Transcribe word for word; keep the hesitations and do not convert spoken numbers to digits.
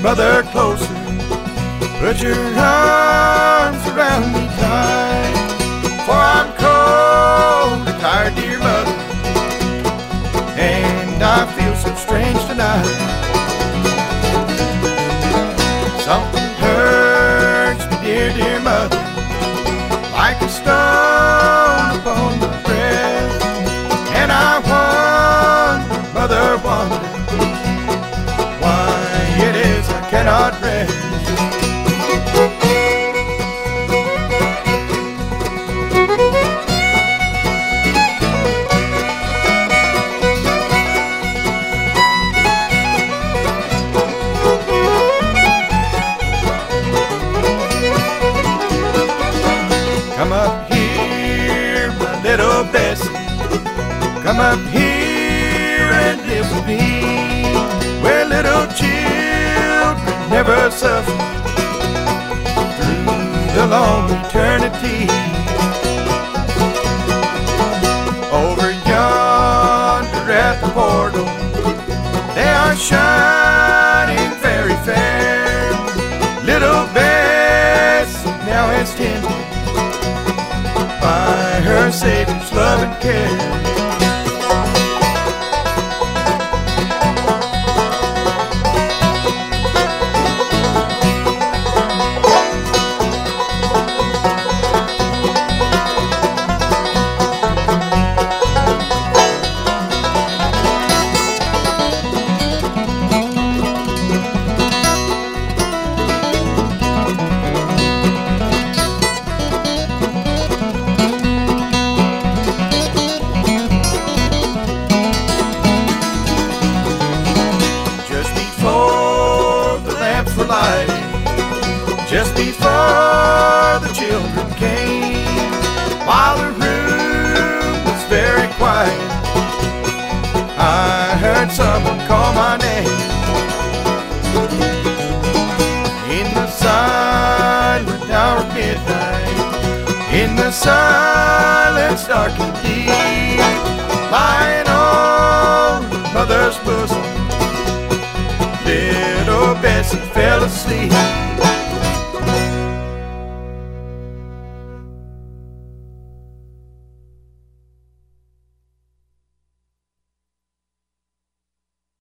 mother closer. Put your arms around me tight, for I'm cold and tired, dear mother, and I feel so strange tonight. Something hurts me, dear, dear mother, like a stone upon my breast. And I wonder, mother, wonder, why it is I cannot rest. Come up here, my little Bessie. Come up here and live with me, where little children never suffer through the long eternity. Over yonder at the portal, they are shining very fair. Little Bessie now is tended by her Savior's love and care. Just before the children came, while the room was very quiet, I heard someone call my name. In the silent hour of midnight, in the silence dark and deep, lying on her mother's bosom, little Bessie fell asleep.